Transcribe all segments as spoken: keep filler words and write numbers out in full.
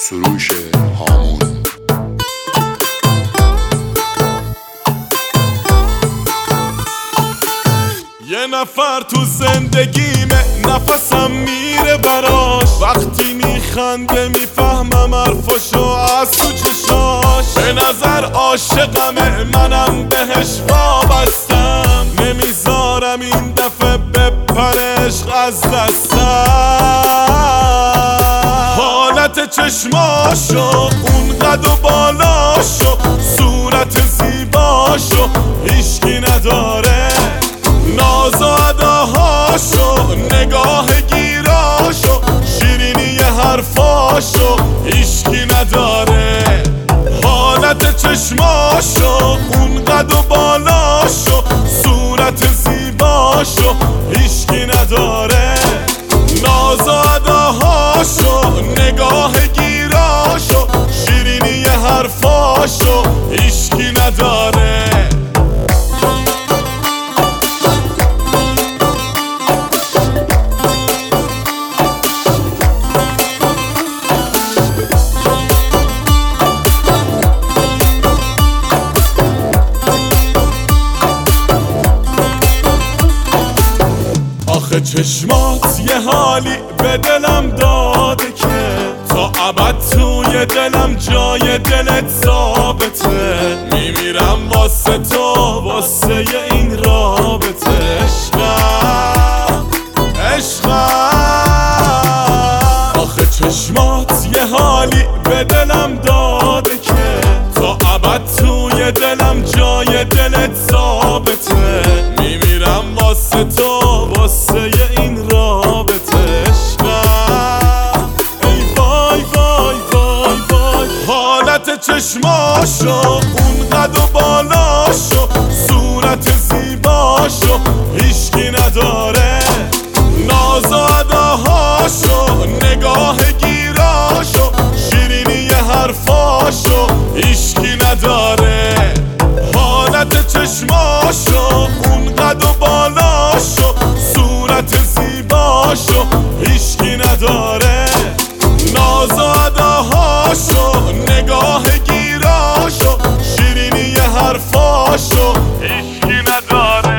سروش هامون. یه نفر تو زندگیمه نفسم میره براش، وقتی میخنده میفهمم حرفاشو از تو چشاش. به نظر عاشقمه منم بهش وابستم، نمیذارم این دفعه بپره عشق از دستم. حالت چشماشو، اون قد و بالاشو، صورت زیباشو هیچکی نداره، ناز و اداهاشو، نگاه گیراشو، شیرینی حرفاشو هیچکی نداره. حالت چشماشو، اون قد و بالاشو، صورت زیباشو هیچکی نداره، ناز و اداهاشو، نگاه گیراشو، شیرینی حرفاشو هیچکی نداره. آخه چشمات یه حالی به دلم داده که تا ابد توی دلم جای دلت ثابته. میمیرم واسه تو، واسه این رابطه. عشقم عشقم آخه چشمات یه حالی به دلم داده که تا ابد توی دلم جای دلت ثابته. میمیرم واسه تو، واسه این رابطه. عشقم ای وای وای وای وای. حالت چشماشو، اون قد و بالاشو، صورت زیباشو هیچکی نداره، ناز و اداهاشو، نگاه گیراشو، شیرینی حرفاشو هیچکی نداره. حالت چشماشو، اون قد و بالاشو، صورت زیباشو هیچکی نداره، ناز و اداهاشو، نگاه گیراشو، شیرینی حرفاشو هیچکی نداره.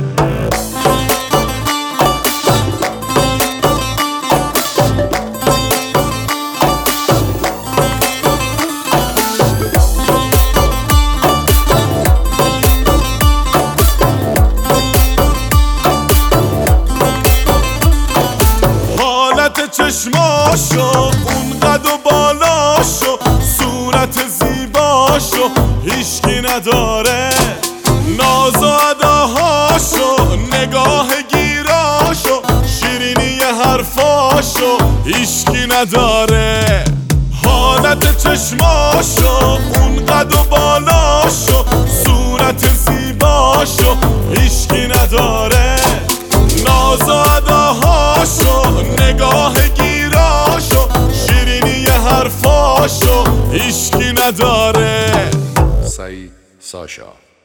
چشماشو، اون قد و بالاشو، صورت زیباشو هیچکی نداره، ناز و اداهاشو، نگاه گیراشو، شیرینی حرفاشو هیچکی نداره. حالت چشماشو، اون قد و بالاشو، صورت زیباشو هیچکی نداره، ناز و اداهاشو، نگاه گیراشو، شیرینی حرفاشو هیچکی نداره. سعید ساشا.